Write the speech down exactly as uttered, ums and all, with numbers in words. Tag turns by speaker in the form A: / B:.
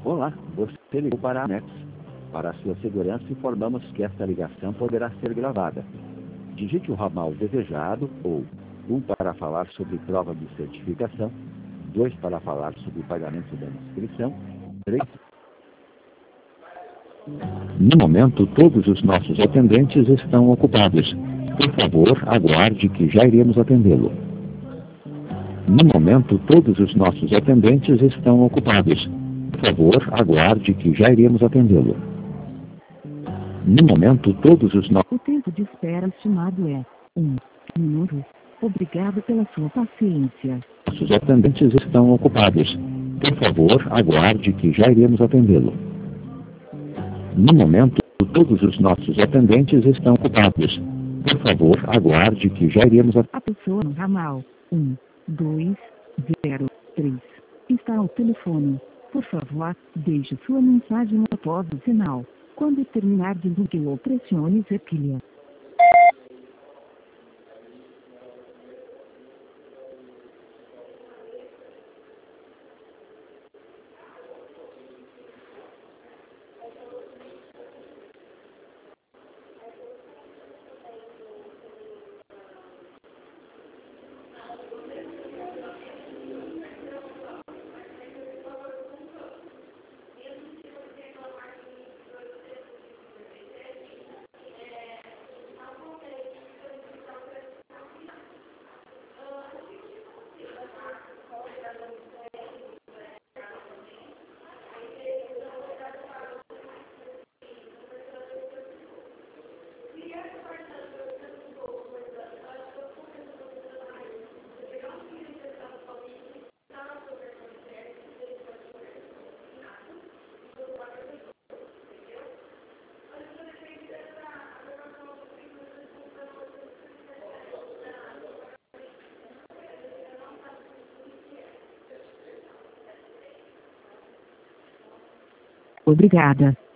A: Olá, você ligou para a Anex. Para a sua segurança, informamos que esta ligação poderá ser gravada. Digite o ramal desejado ou um para falar sobre prova de certificação, dois para falar sobre pagamento da inscrição, três... No momento, todos os nossos atendentes estão ocupados. Por favor, aguarde que já iremos atendê-lo. No momento, todos os nossos atendentes estão ocupados. Por favor, aguarde que já iremos atendê-lo. No momento, todos os nossos...
B: O tempo de espera estimado é um minuto. Obrigado pela sua paciência.
A: Nossos atendentes estão ocupados. Por favor, aguarde que já iremos atendê-lo. No momento, todos os nossos atendentes estão ocupados. Por favor, aguarde que já iremos atendê-lo.
B: A pessoa no ramal um, dois, zero, três está ao telefone. Por favor, deixe sua mensagem após o sinal. Quando terminar, desligue ou pressione tecla. Obrigada.